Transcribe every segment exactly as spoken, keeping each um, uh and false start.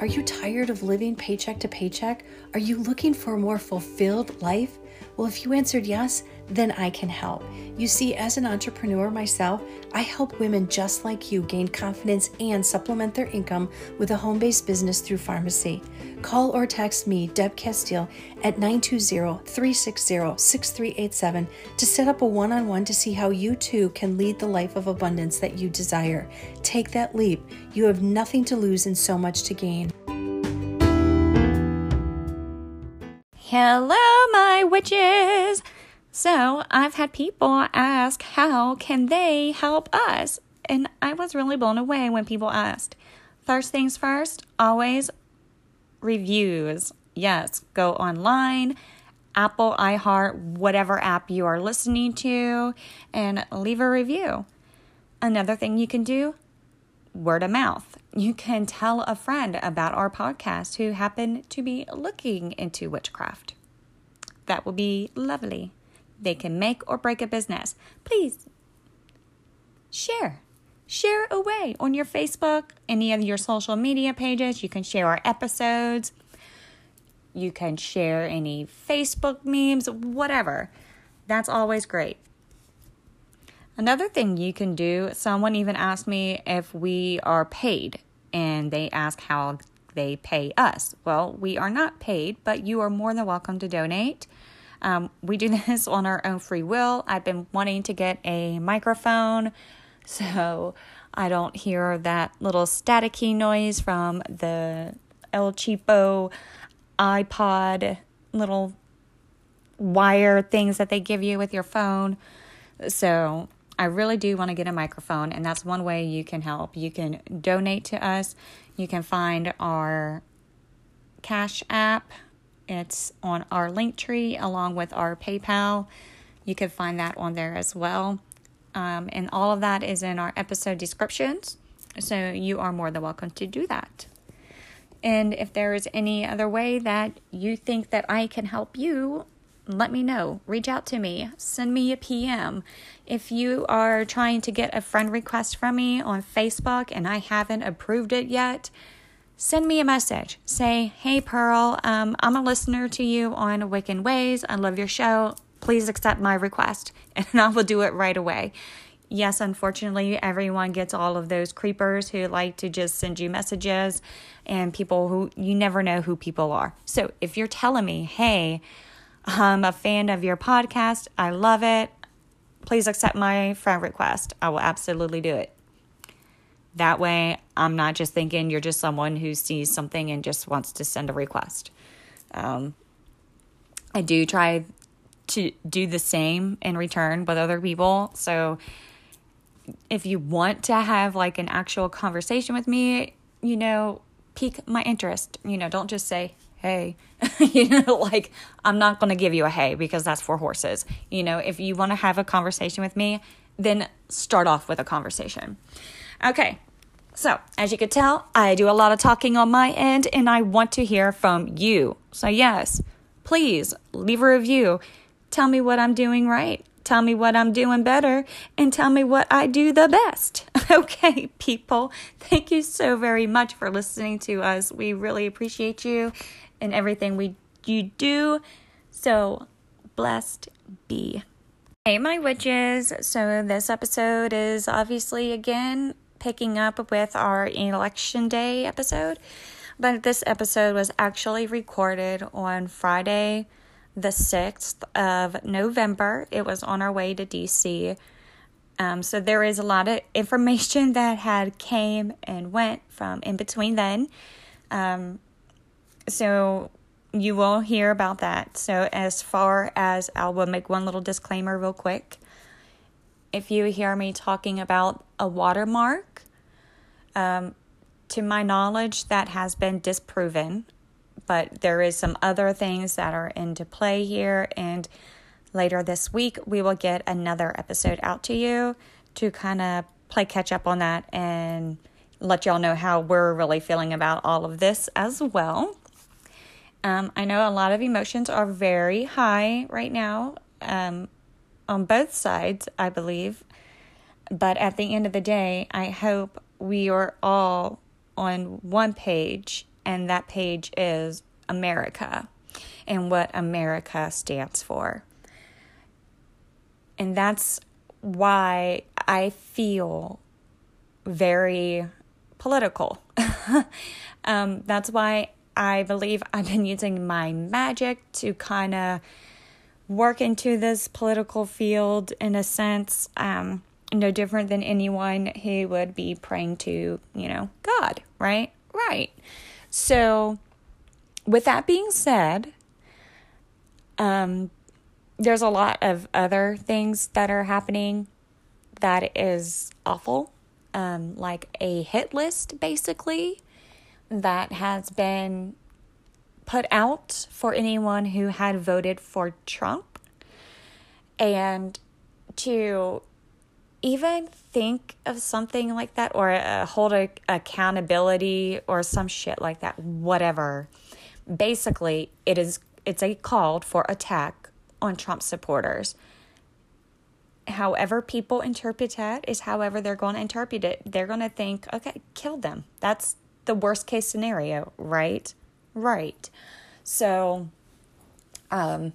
Are you tired of living paycheck to paycheck? Are you looking for a more fulfilled life? Well, if you answered yes, then I can help. You see, as an entrepreneur myself, I help women just like you gain confidence and supplement their income with a home-based business through pharmacy. Call or text me, Deb Castile, at nine two zero, three six zero, six three eight seven to set up a one-on-one to see how you too can lead the life of abundance that you desire. Take that leap. You have nothing to lose and so much to gain. Hello, my witches. So I've had people ask how can they help us? And I was really blown away when people asked. First things first, always reviews. Yes, go online, Apple, iHeart, whatever app you are listening to, and leave a review. Another thing you can do, word of mouth. You can tell a friend about our podcast who happen to be looking into witchcraft. That would be lovely. They can make or break a business. Please share. Share away on your Facebook, any of your social media pages. You can share our episodes. You can share any Facebook memes, whatever. That's always great. Another thing you can do, someone even asked me if we are paid, and they ask how they pay us. Well, we are not paid, but you are more than welcome to donate. Um, we do this on our own free will. I've been wanting to get a microphone so I don't hear that little staticky noise from the El Cheapo iPod little wire things that they give you with your phone. So I really do want to get a microphone, and that's one way you can help. You can donate to us. You can find our Cash App. It's on our link tree along with our PayPal. You can find that on there as well. Um, and all of that is in our episode descriptions. So you are more than welcome to do that. And if there is any other way that you think that I can help you, let me know. Reach out to me. Send me a P M. If you are trying to get a friend request from me on Facebook and I haven't approved it yet, send me a message. Say, hey, Pearl, um, I'm a listener to you on Wiccan Ways. I love your show. Please accept my request. And I will do it right away. Yes, unfortunately, everyone gets all of those creepers who like to just send you messages, and people who you never know who people are. So if you're telling me, hey, I'm a fan of your podcast, I love it, please accept my friend request, I will absolutely do it. That way, I'm not just thinking you're just someone who sees something and just wants to send a request. Um, I do try to do the same in return with other people. So if you want to have like an actual conversation with me, you know, pique my interest. You know, don't just say, hey, you know, like I'm not going to give you a hey because that's for horses. You know, if you want to have a conversation with me, then start off with a conversation. Okay. So as you can tell, I do a lot of talking on my end and I want to hear from you. So yes, please leave a review. Tell me what I'm doing right. Tell me what I'm doing better, and tell me what I do the best. Okay, people, thank you so very much for listening to us. We really appreciate you and everything we you do. So, blessed be. Hey, my witches. So, this episode is obviously, again, picking up with our election day episode. But this episode was actually recorded on Friday, the sixth of November. It was on our way to D C. Um, so there is a lot of information that had came and went from in between then. Um, so you will hear about that. So as far as, I will make one little disclaimer real quick. If you hear me talking about a watermark, um, to my knowledge, that has been disproven. But there is some other things that are into play here, and later this week we will get another episode out to you to kind of play catch up on that and let y'all know how we're really feeling about all of this as well. Um, I know a lot of emotions are very high right now, um, on both sides, I believe. But at the end of the day, I hope we are all on one page and that page is America and what America stands for. And that's why I feel very political. um, that's why I believe I've been using my magic to kind of work into this political field in a sense, um, no different than anyone who would be praying to, you know, God, right? Right. So with that being said, um, there's a lot of other things that are happening that is awful, um, like a hit list, basically, that has been put out for anyone who had voted for Trump. And to even think of something like that, or uh, hold a, accountability or some shit like that, whatever. Basically, it is it's a call for attack on Trump supporters. However people interpret that is however they're going to interpret it. They're going to think, okay, kill them. That's the worst case scenario, right? Right. So, um,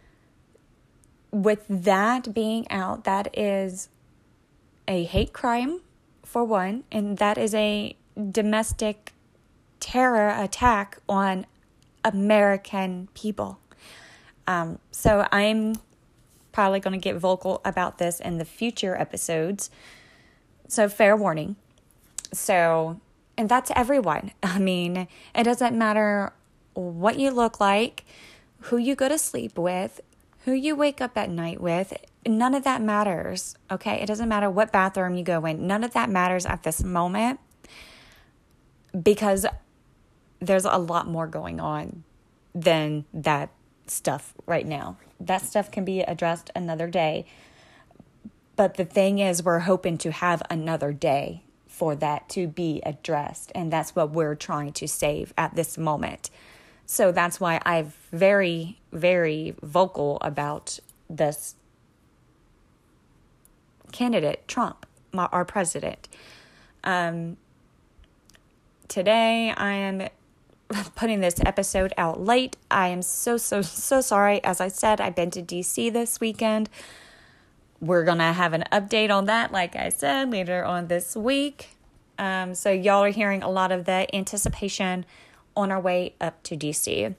with that being out, that is a hate crime, for one, and that is a domestic terror attack on American people. Um, so I'm probably going to get vocal about this in the future episodes. So fair warning. So, and that's everyone. I mean, it doesn't matter what you look like, who you go to sleep with, who you wake up at night with. None of that matters, okay? It doesn't matter what bathroom you go in. None of that matters at this moment, because there's a lot more going on than that stuff right now. That stuff can be addressed another day. But the thing is, we're hoping to have another day for that to be addressed. And that's what we're trying to save at this moment. So that's why I'm very, very vocal about this candidate, Trump, my, our president. Um, today, I am putting this episode out late. I am so, so, so sorry. As I said, I've been to D C this weekend. We're going to have an update on that, like I said, later on this week. Um, so y'all are hearing a lot of the anticipation on our way up to D C.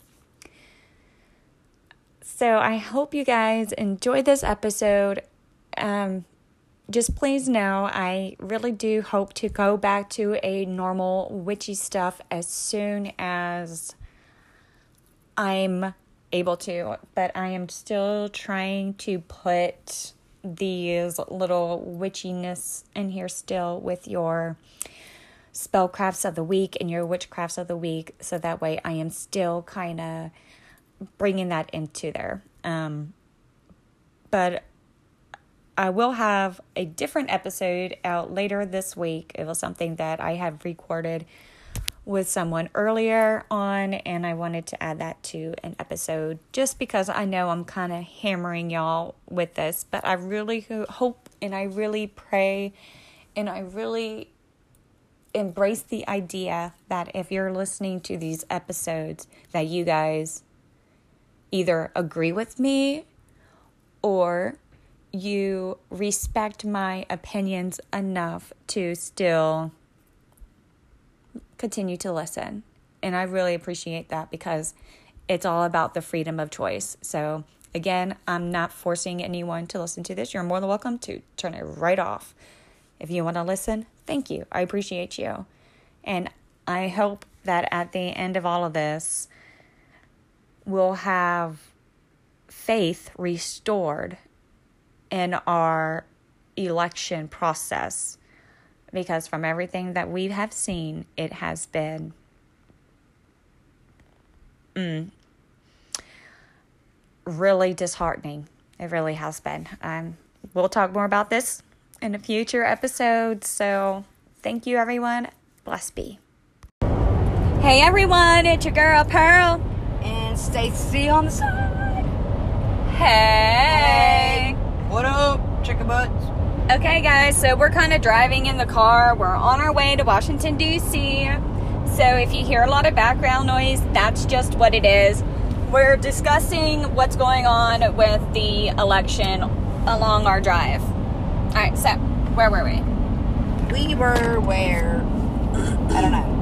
So I hope you guys enjoyed this episode. Um, just please know I really do hope to go back to a normal witchy stuff as soon as I'm able to. But I am still trying to put these little witchiness in here still with your spellcrafts of the week and your witchcrafts of the week, so that way I am still kind of bringing that into there. Um, but I will have a different episode out later this week. It was something that I had recorded with someone earlier on, and I wanted to add that to an episode just because I know I'm kind of hammering y'all with this, but I really hope and I really pray and I really embrace the idea that if you're listening to these episodes, that you guys either agree with me or you respect my opinions enough to still continue to listen. And I really appreciate that because it's all about the freedom of choice. So again, I'm not forcing anyone to listen to this. You're more than welcome to turn it right off. If you want to listen, thank you. I appreciate you. And I hope that at the end of all of this, we'll have faith restored in our election process. Because from everything that we have seen, it has been mm, really disheartening. It really has been. Um, we'll talk more about this in a future episode. So thank you, everyone. Bless be. Hey, everyone. It's your girl, Pearl. And Stacy on the side. Hey. Hey. What up, chicken butts? Okay, guys, so we're kind of driving in the car. We're on our way to Washington, D C So if you hear a lot of background noise, that's just what it is. We're discussing what's going on with the election along our drive. All right, so where were we? We were where? I don't know.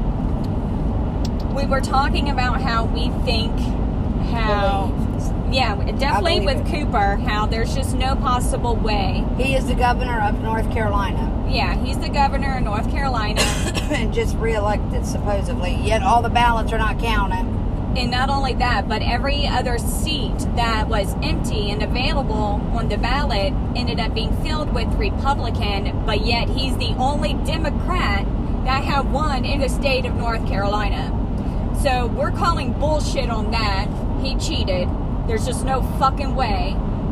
We were talking about how we think how... Believe. Yeah, definitely with it. Cooper, how there's just no possible way. He is the governor of North Carolina. Yeah, he's the governor of North Carolina. And just reelected, supposedly. Yet all the ballots are not counted. And not only that, but every other seat that was empty and available on the ballot ended up being filled with Republican, but yet he's the only Democrat that have won in the state of North Carolina. So we're calling bullshit on that. He cheated. There's just no fucking way.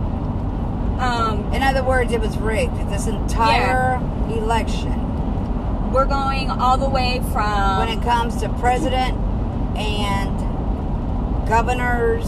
Um, In other words, it was rigged. This entire Yeah. election. we're going all the way from... When it comes to president and governors,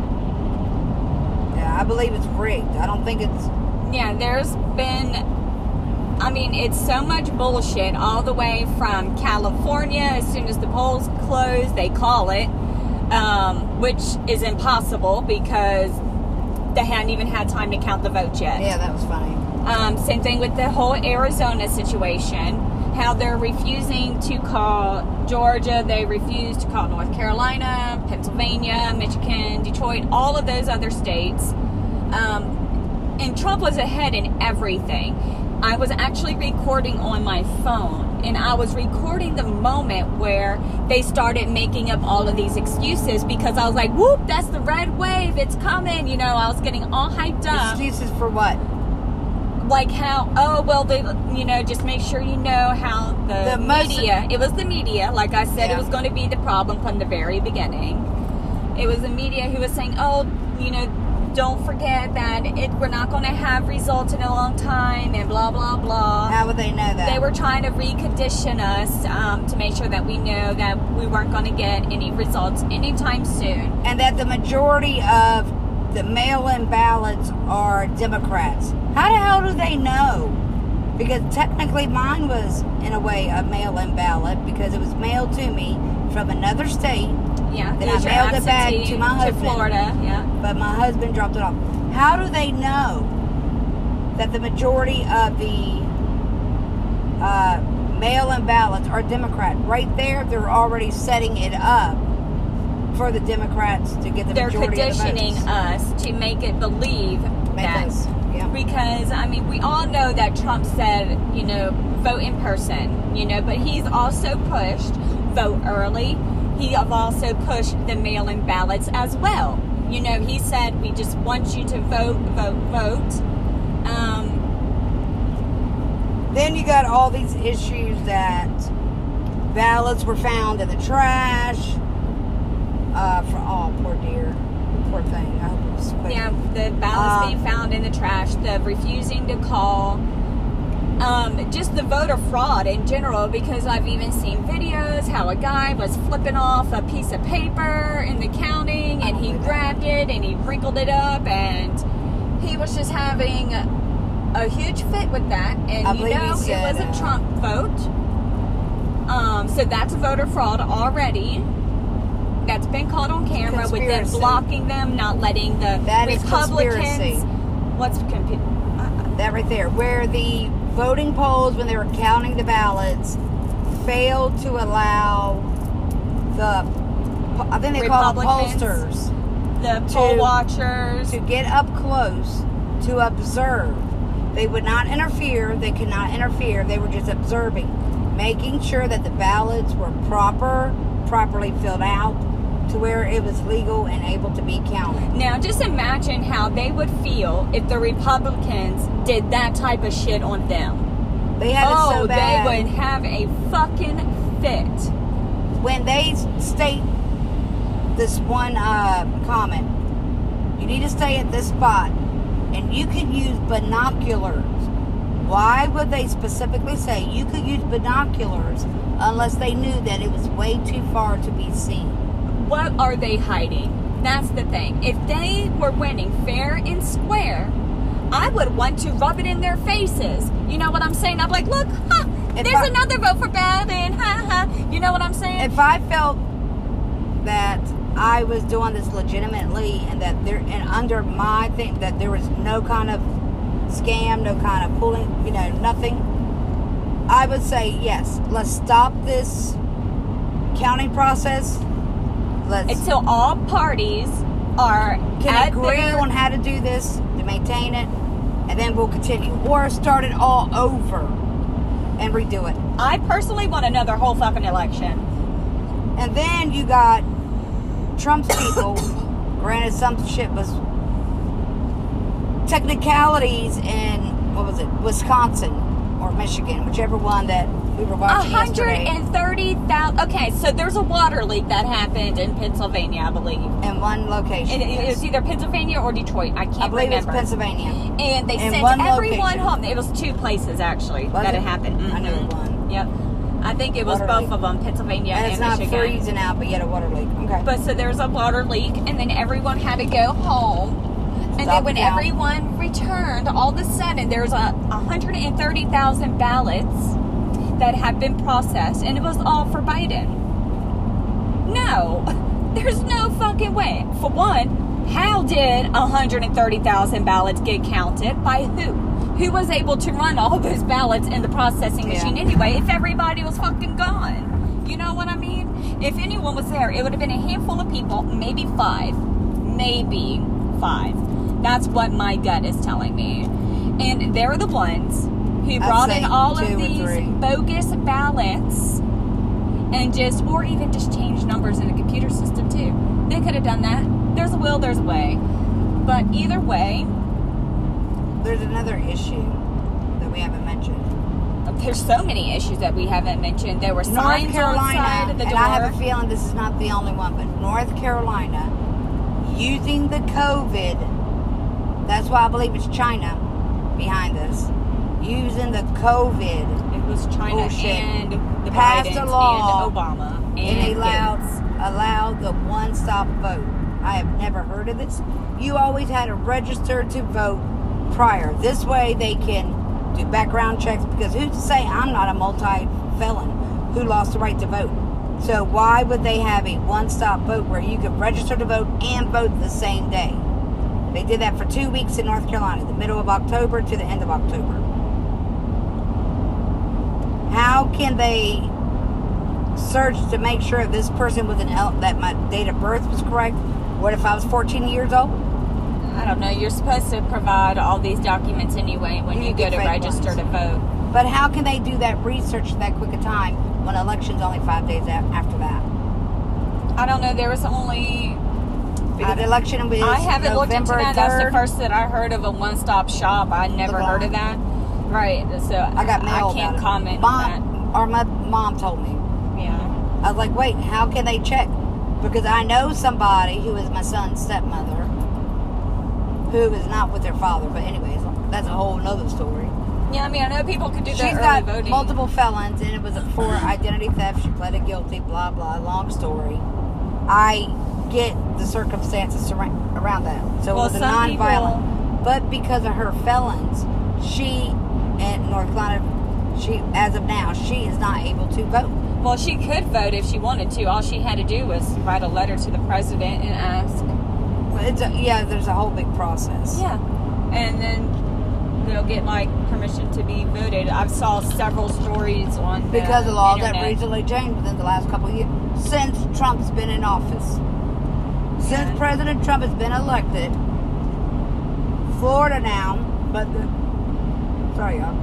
yeah, I believe it's rigged. I don't think it's... Yeah, there's been, I mean, it's so much bullshit all the way from California. As soon as the polls close, they call it, um, which is impossible because they hadn't even had time to count the votes yet. Yeah, that was funny. Um, same thing with the whole Arizona situation, how they're refusing to call Georgia, they refuse to call North Carolina, Pennsylvania, Michigan, Detroit, all of those other states. Um, and Trump was ahead in everything. I was actually recording on my phone, and I was recording the moment where they started making up all of these excuses because I was like, whoop, that's the red wave, it's coming. You know, I was getting all hyped up. Excuses for what? Like how, oh, well, they, you know, just make sure you know how the, The most- media, it was the media, like I said, Yeah. it was going to be the problem from the very beginning. It was the media who was saying, oh, you know, don't forget that it, we're not going to have results in a long time and blah, blah, blah. How would they know that? They were trying to recondition us um, to make sure that we know that we weren't going to get any results anytime soon. And that the majority of the mail-in ballots are Democrats. How the hell do they know? Because technically mine was, in a way, a mail-in ballot because it was mailed to me from another state. Yeah, Then here's I your mailed it back absentee to my husband. Florida, yeah. But my husband dropped it off. How do they know that the majority of the uh, mail-in ballots are Democrat? Right there, they're already setting it up for the Democrats to get the They're majority of the votes. conditioning us to make it believe Make that. us, yeah. Because, I mean, we all know that Trump said, you know, vote in person, you know, but he's also pushed vote early. He have also pushed the mail-in ballots as well. You know, he said, we just want you to vote, vote, vote. Um, Then you got all these issues that ballots were found in the trash. Uh, for oh, poor dear, poor thing. I hope it was quick. yeah, the ballots Um, being found in the trash, the refusing to call. Um, just the voter fraud in general, because I've even seen videos how a guy was flipping off a piece of paper in the counting and he grabbed it and he wrinkled it up and he was just having a, a huge fit with that. And I you believe he know, said, it was a uh, Trump vote. Um, so that's voter fraud already. That's been caught on camera with them Conspiracy. blocking them, not letting the That is Republicans. conspiracy. What's compu- uh, That right there, where the voting polls, when they were counting the ballots, failed to allow the, I think they call them Republicans. pollsters, the poll to- watchers. to get up close to observe. They would not interfere. They could not interfere. They were just observing, making sure that the ballots were proper, properly filled out, to where it was legal and able to be counted. Now, just imagine how they would feel if the Republicans did that type of shit on them. They had oh, it so bad. they would have a fucking fit. When they state this one uh, comment, you need to stay at this spot, and you can use binoculars. Why would they specifically say you could use binoculars unless they knew that it was way too far to be seen? What are they hiding? That's the thing. If they were winning fair and square, I would want to rub it in their faces. You know what I'm saying? I'm like, look, huh, there's I, another vote for Biden. Ha ha. You know what I'm saying? If I felt that I was doing this legitimately and that there and under my thing that there was no kind of scam, no kind of pulling, you know, nothing, I would say yes. Let's stop this counting process. Let's until all parties are can agree their, on how to do this to maintain it, and then we'll continue or start it all over and redo it. I personally want another whole fucking election. And then you got Trump's people. Granted, some shit was technicalities in what was it, Wisconsin or Michigan, whichever one that we were watching yesterday. one hundred thirty thousand. Okay, so there's a water leak that happened in Pennsylvania, I believe. In one location. It, yes. It was either Pennsylvania or Detroit. I can't I believe remember. it's Pennsylvania. And they in sent one everyone location. home. It was two places actually Was that it? it happened. Mm-hmm. I knew it one. Yep. I think it was Water both leak. of them, Pennsylvania And and, it's not Michigan. freezing out, but yet a water leak. Okay. But so there's a water leak, and then everyone had to go home. And Stop then when it now. everyone returned, all of a sudden there's a one hundred thirty thousand ballots that have been processed, and it was all for Biden. No, there's no fucking way. For one, how did one hundred thirty thousand ballots get counted? By who? Who was able to run all those ballots in the processing machine Yeah. anyway if everybody was fucking gone? You know what I mean? If anyone was there, it would have been a handful of people, maybe five. Maybe five. That's what my gut is telling me. And they're the ones who brought say in all two of or these three. bogus ballots and just, or even just change numbers in the computer system too. They could have done that. There's a will, there's a way. But either way, There's another issue that we haven't mentioned. there's so many issues that we haven't mentioned. There were North signs Carolina, outside of the and door. I have a feeling this is not the only one, but North Carolina using the COVID, that's why I believe it's China behind this, using the COVID It was China bullshit. and the Passed Bidens a law, and Obama. and And they allowed, Gates. allowed the one-stop vote. I have never heard of this. You always had to register to vote prior. This way they can do background checks, because who's to say I'm not a multi-felon who lost the right to vote? So why would they have a one-stop vote where you could register to vote and vote the same day? They did that for two weeks in North Carolina, the middle of October to the end of October. How can they search to make sure if this person was an el- that my date of birth was correct? What if I was fourteen years old? I don't know. You're supposed to provide all these documents anyway when You you, go get to fake register ones. to vote. But how can they do that research that quick a time when election's only five days a- after that? I don't know. There was only. Because the election was I haven't November looked into that. That's the third. first that I heard of a one-stop shop. I never Lavon. heard of that. Right. So I got mail I can't about it. comment Mom, or my mom told me. on that. Yeah. I was like, wait, how can they check? Because I know somebody who is my son's stepmother who is not with their father. But anyways, that's a whole nother story. Yeah, I mean, I know people could do that She's early got voting. multiple felons, and it was for identity theft. She pleaded guilty, blah, blah, long story. I get the circumstances surra- around that. So Well, it was a some non-violent. people- But because of her felons, she, in North Carolina, she, as of now, she is not able to vote. Well, she could vote if she wanted to. All she had to do was write a letter to the president and ask. It's a, yeah, there's a whole big process. Yeah. And then they'll get, like, permission to be voted. I've saw several stories on the Because of laws that internet. recently changed within the last couple of years, since Trump's been in office. Since Yeah. President Trump has been elected, Florida now, but the, sorry y'all,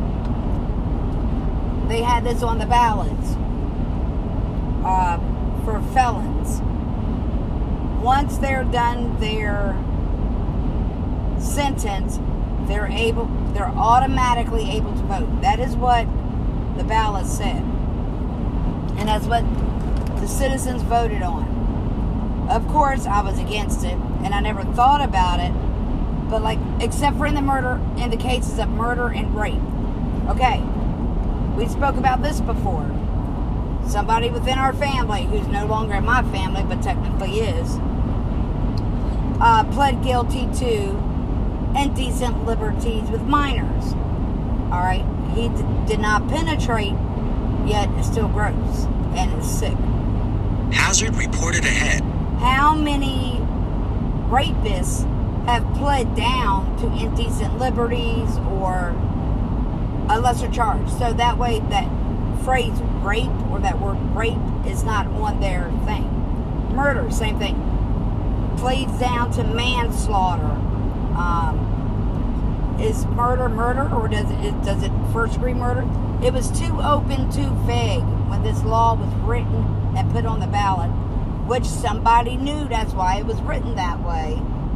they had this on the ballots uh, for felons. Once they're done their sentence, they're able, they're automatically able to vote. That is what the ballot said, and that's what the citizens voted on. Of course, I was against it, and I never thought about it. But like, except for in the murder, in the cases of murder and rape. Okay, we spoke about this before. Somebody within our family, who's no longer in my family, but technically is, uh, pled guilty to indecent liberties with minors. All right, he d- did not penetrate, yet it's still gross and is sick. Hazard reported ahead. How many rapists have pled down to indecent liberties or a lesser charge? So that way that phrase rape or that word rape is not on their thing. Murder, same thing. Pleads down to manslaughter. Um, is murder murder or does it does it first degree murder? It was too open, too vague when this law was written and put on the ballot, which somebody knew. That's why it was written that way.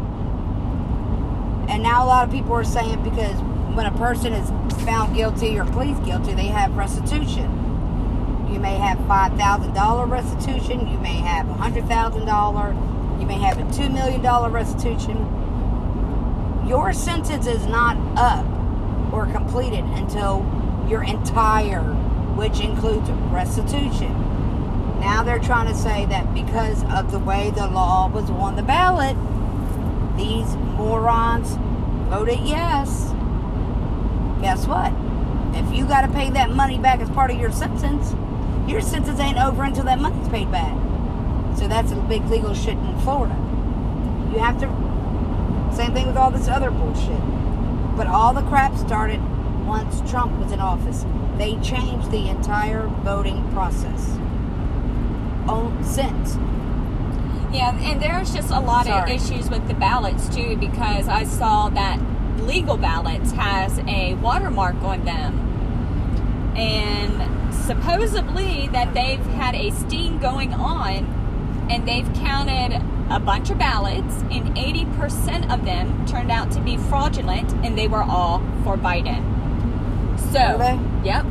And now a lot of people are saying because when a person is found guilty or pleads guilty, they have restitution. You may have five thousand dollars restitution. You may have one hundred thousand dollars. You may have a two million dollars restitution. Your sentence is not up or completed until your entire, which includes restitution. Now they're trying to say that because of the way the law was on the ballot, these morons voted yes. Guess what? If you got to pay that money back as part of your sentence, your sentence ain't over until that money's paid back. So that's a big legal shit in Florida. You have to... Same thing with all this other bullshit. But all the crap started once Trump was in office. They changed the entire voting process. Oh, since. Yeah, and there's just a lot Sorry. of issues with the ballots, too, because I saw that legal ballots has a watermark on them. And supposedly that they've had a sting going on, and they've counted a bunch of ballots, and eighty percent of them turned out to be fraudulent, and they were all for Biden. So, Were they? yep.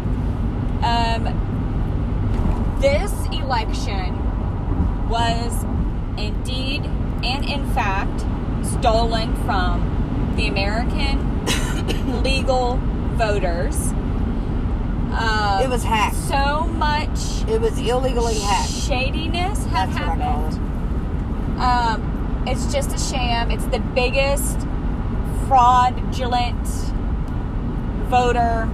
Um, this election was indeed and in fact stolen from the American legal voters. Um, It was hacked. So much It was illegally hacked. shadiness had That's what I call happened. Um, it's just a sham. It's the biggest fraudulent voter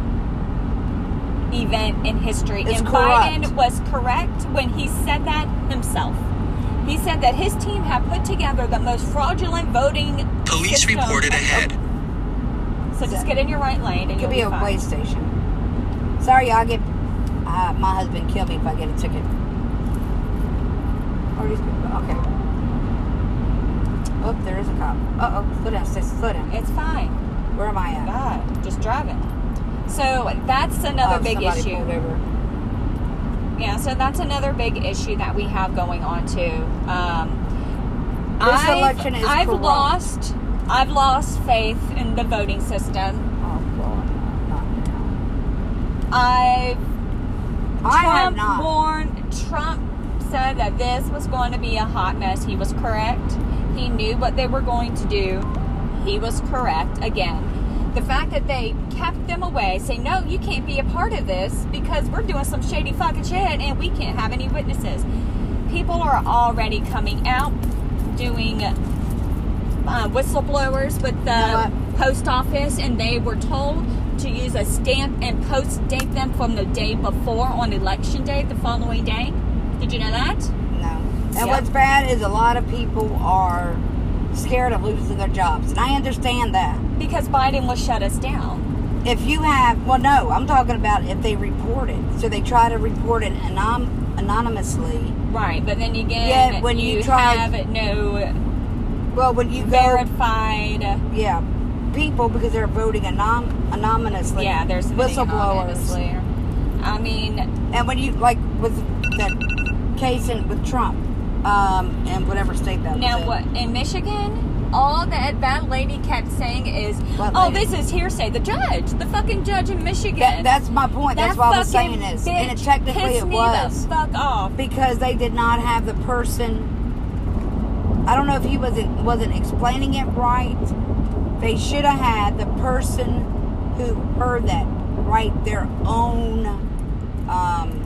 event in history. It's and corrupt. Biden was correct when he said that himself. He said that his team had put together the most fraudulent voting Police system. reported ahead. So just get in your right lane and It you'll could be a fine. way station. Sorry, I'll get... Uh, my husband kill me if I get a ticket. Or these people... Okay. Oh, there is a cop. Uh-oh. Slow down, sis. Slow down. It's fine. Where am I at? God, just driving. So that's another Oh, big somebody issue. pulled over. Yeah, so that's another big issue that we have going on too. Um, This I've, election is I've corrupt. lost, I've lost faith in the voting system. Oh, God. Not now. I've I have Trump not. warned. Trump said that this was going to be a hot mess. He was correct. He knew what they were going to do. He was correct again. The fact that they kept them away, say, no, you can't be a part of this because we're doing some shady fucking shit and we can't have any witnesses. People are already coming out doing uh, whistleblowers with the You know what? post office, and they were told to use a stamp and post date them from the day before on election day, the following day. Did you know that? No. And Yep. what's bad is a lot of people are scared of losing their jobs. And I understand that. Because Biden will shut us down. If you have, well, no, I'm talking about if they report it. So they try to report it anon- anonymously. Right, but then again, Yeah, when you you try- have no Well, when you go, verified. yeah, people, because they're voting anon- anonymously. Yeah, there's many whistleblowers. honestly. I mean, And when you, like, with that case in, with Trump, um, in whatever state that now was in. what in Michigan, all that that lady kept saying is, What "Oh, lady? this is hearsay." The judge, the fucking judge in Michigan. That, that's my point. That's That why I was fucking saying this. And it bitch technically pissed it me was. the fuck off. Because they did not have the person. I don't know if he wasn't wasn't explaining it right. They should have had the person who heard that write their own um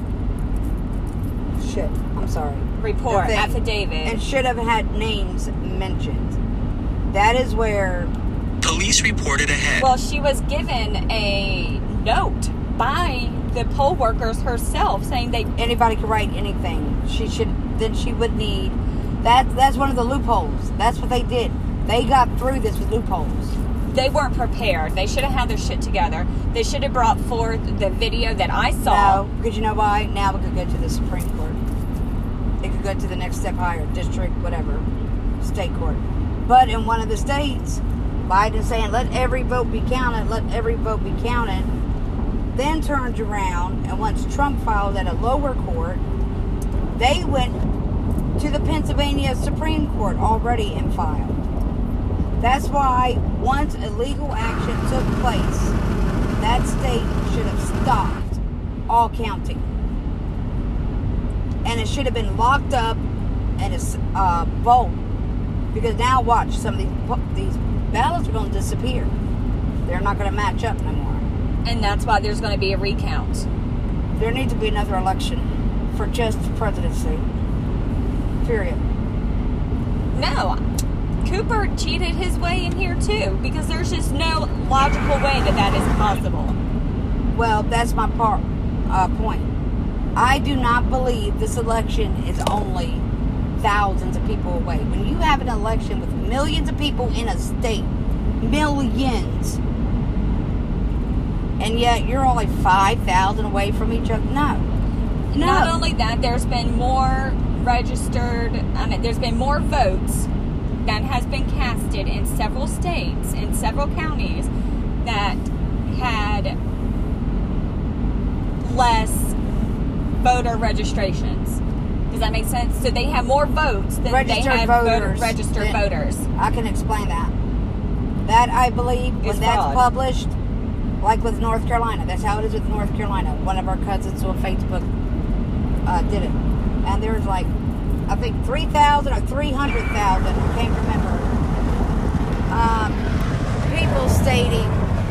shit. I'm sorry. Report, The thing. affidavit. And should have had names mentioned. That is where Police reported ahead. Well, she was given a note by the poll workers herself saying they... Anybody could write anything. She should... Then she would need... That, that's one of the loopholes. That's what they did. They got through this with loopholes. They weren't prepared. They should have had their shit together. They should have brought forth the video that I saw. No, because you know why? Now we could go to the Supreme Court. It could go to the next step higher, district, whatever, state court. But in one of the states, Biden's saying, let every vote be counted, let every vote be counted. Then turns around, and once Trump filed at a lower court, they went to the Pennsylvania Supreme Court already and filed. That's why once illegal action took place, that state should have stopped all counting. And it should have been locked up and it's uh, vault. Because now watch, some of these, these ballots are going to disappear. They're not going to match up no more. And that's why there's going to be a recount. There needs to be another election for just presidency. Period. No. Cooper cheated his way in here too, because there's just no logical way that that is possible. Well, that's my part, uh, point. I do not believe this election is only thousands of people away. When you have an election with millions of people in a state, millions, and yet you're only five thousand away from each other, no. No. Not only that, there's been more registered, I mean, there's been more votes that has been casted in several states, in several counties, that had less voter registrations. Does that make sense? So they have more votes than registered they have voters. Voter, registered Then, voters. I can explain that. That, I believe, when It's that's fraud. published, like with North Carolina, that's how it is with North Carolina. One of our cousins on Facebook uh, did it. And there's like, I think three thousand or three hundred thousand, I can't remember, um, people stating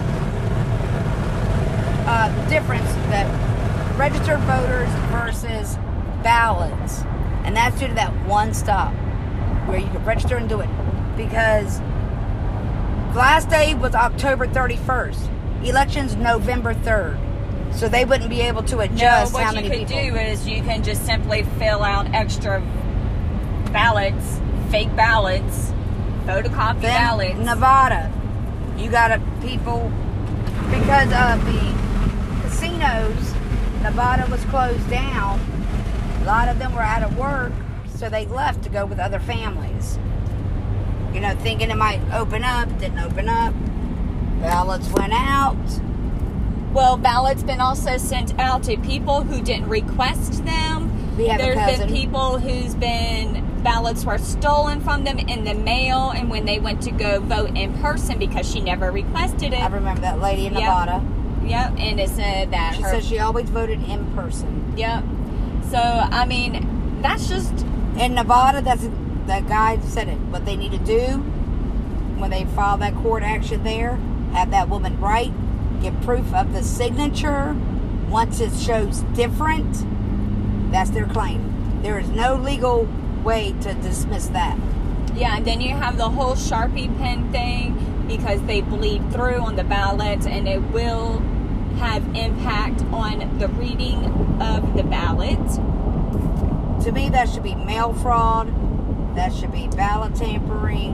uh, the difference that registered voters versus ballots. And that's due to that one stop where you can register and do it. Because the last day was October thirty-first. Election's November third. So they wouldn't be able to adjust no, how what many you could people. do is you can just simply fill out extra ballots, fake ballots, photocopy Then ballots. Nevada, you got a people, because of the casinos, Nevada was closed down. A lot of them were out of work, so they left to go with other families. You know, thinking it might open up, didn't open up. Ballots went out. Well, ballots been also sent out to people who didn't request them. We have a There's cousin. been people who's been ballots were stolen from them in the mail, and when they went to go vote in person because she never requested it. I remember that lady in Yep. Nevada. Yep, and it said that She her. said she always voted in person. Yep. So I mean, that's just In Nevada, that's that guy said it. What they need to do when they file that court action there, have that woman write, get proof of the signature. Once it shows different, that's their claim. There is no legal way to dismiss that. yeah. And then you have the whole Sharpie pen thing because they bleed through on the ballots, and it will have impact on the reading of the ballot. To me, that should be mail fraud. That should be ballot tampering.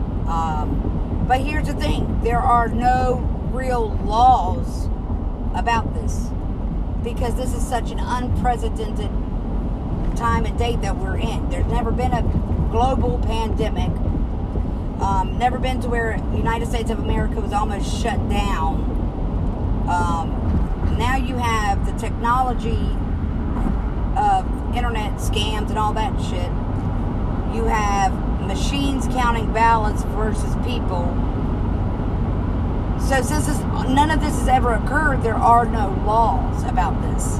Um, but here's the thing. There are no real laws about this. Because this is such an unprecedented time and date that we're in. There's never been a global pandemic. Um, never been to where the United States of America was almost shut down. Um, now you have the technology of internet scams and all that shit. You have machines counting ballots versus people. So since this, none of this has ever occurred, there are no laws about this.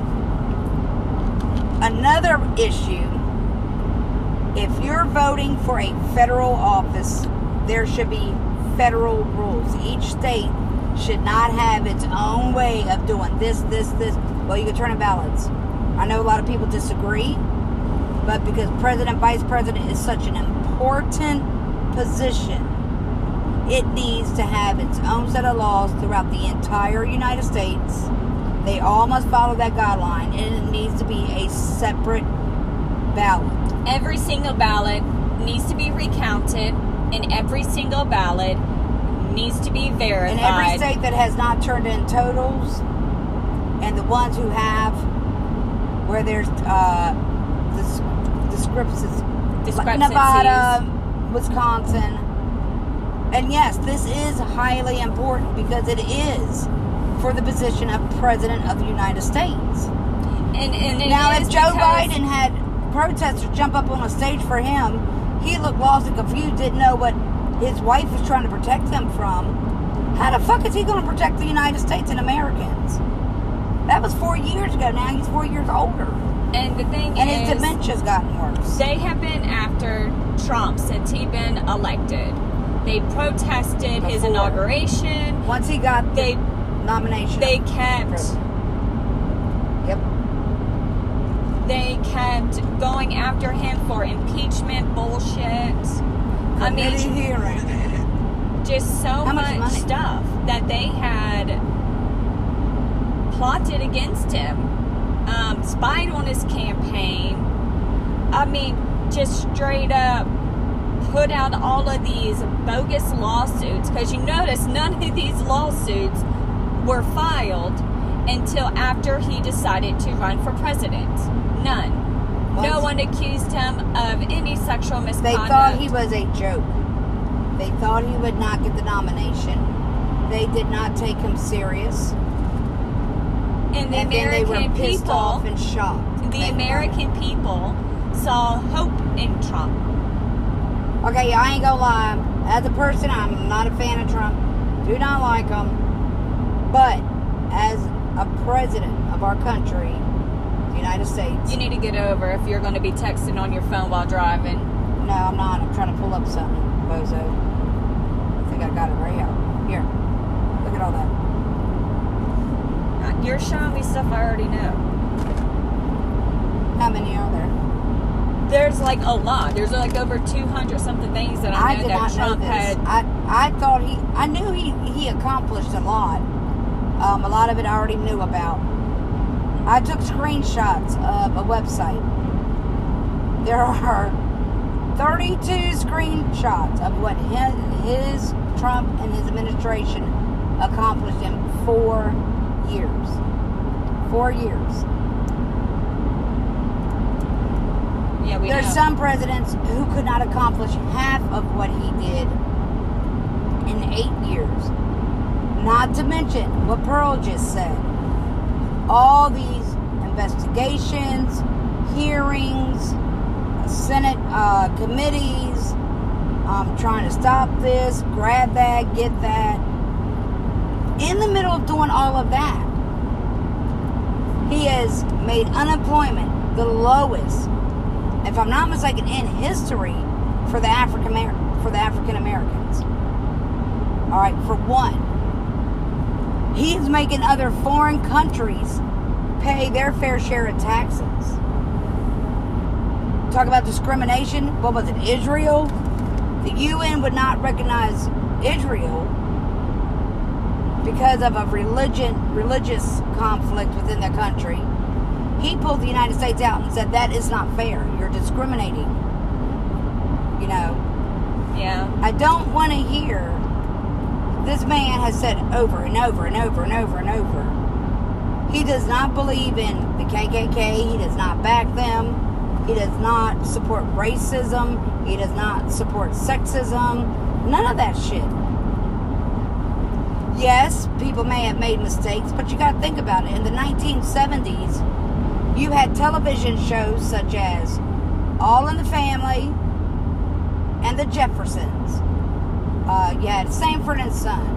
Another issue, if you're voting for a federal office, there should be federal rules. Each state should not have its own way of doing this, this, this. Well, you can turn in ballots. I know a lot of people disagree, but because President, Vice President is such an important position, it needs to have its own set of laws throughout the entire United States. They all must follow that guideline, and it needs to be a separate ballot. Every single ballot needs to be recounted, and every single ballot needs to be verified. In every state that has not turned in totals, and the ones who have, where there's uh, dis- discrepancies, like Nevada, Wisconsin, and yes, this is highly important because it is for the position of President of the United States. And, and it now, is if Joe because- Biden had protesters jump up on a stage for him, he looked lost and confused, didn't know what his wife was trying to protect them from. How the fuck is he going to protect the United States and Americans? That was four years ago. Now he's four years older. And the thing And is, his dementia's gotten worse. they have been after Trump since he been elected. They protested his Before. inauguration. Once he got the They nomination. they kept Yep. they kept going after him for impeachment bullshit. I Committee mean, hearing. just so How much much money? stuff that they had plotted against him, um, spied on his campaign. I mean, just straight up put out all of these bogus lawsuits, because you notice none of these lawsuits were filed until after he decided to run for president. None. No What? one accused him of any sexual They misconduct. thought he was a joke. They thought he would not get the nomination. They did not take him serious. and the and then they American were pissed people, off and shocked. the They- American people saw hope in Trump. Okay, I ain't gonna lie. As a person, I'm not a fan of Trump. Do not like him. But as a president of our country, the United States. You need to get over if you're going to be texting on your phone while driving. No, I'm not. I'm trying to pull up something, bozo. I think I got it right here. Here. Look at all that. Uh, You're showing me stuff I already know. How many are there? There's like a lot. There's like over two hundred something things that I I know did that not Trump know this. had. I, I thought he, I knew he, he accomplished a lot. Um, a lot of it I already knew about. I took screenshots of a website. There are thirty-two screenshots of what his, his Trump and his administration accomplished in four years. Four years. Yeah, we There's know. some presidents who could not accomplish half of what he did in eight years. Not to mention what Pearl just said. All these investigations, hearings, Senate uh, committees, um, trying to stop this, grab that, get that. In the middle of doing all of that, he has made unemployment the lowest, if I'm not mistaken, in history for the African for the African Americans. All right, for one, he's making other foreign countries pay their fair share of taxes. Talk about discrimination. What was it? Israel. The U N would not recognize Israel because of a religion, religious conflict within their country. He pulled the United States out and said, that is not fair. You're discriminating. You know, Yeah. I don't want to hear, this man has said over and over and over and over and over, he does not believe in the K K K. He does not back them. He does not support racism. He does not support sexism. None of that shit. Yes, people may have made mistakes, but you got to think about it. In the nineteen seventies, you had television shows such as All in the Family and The Jeffersons. Uh, you had Sanford and Son.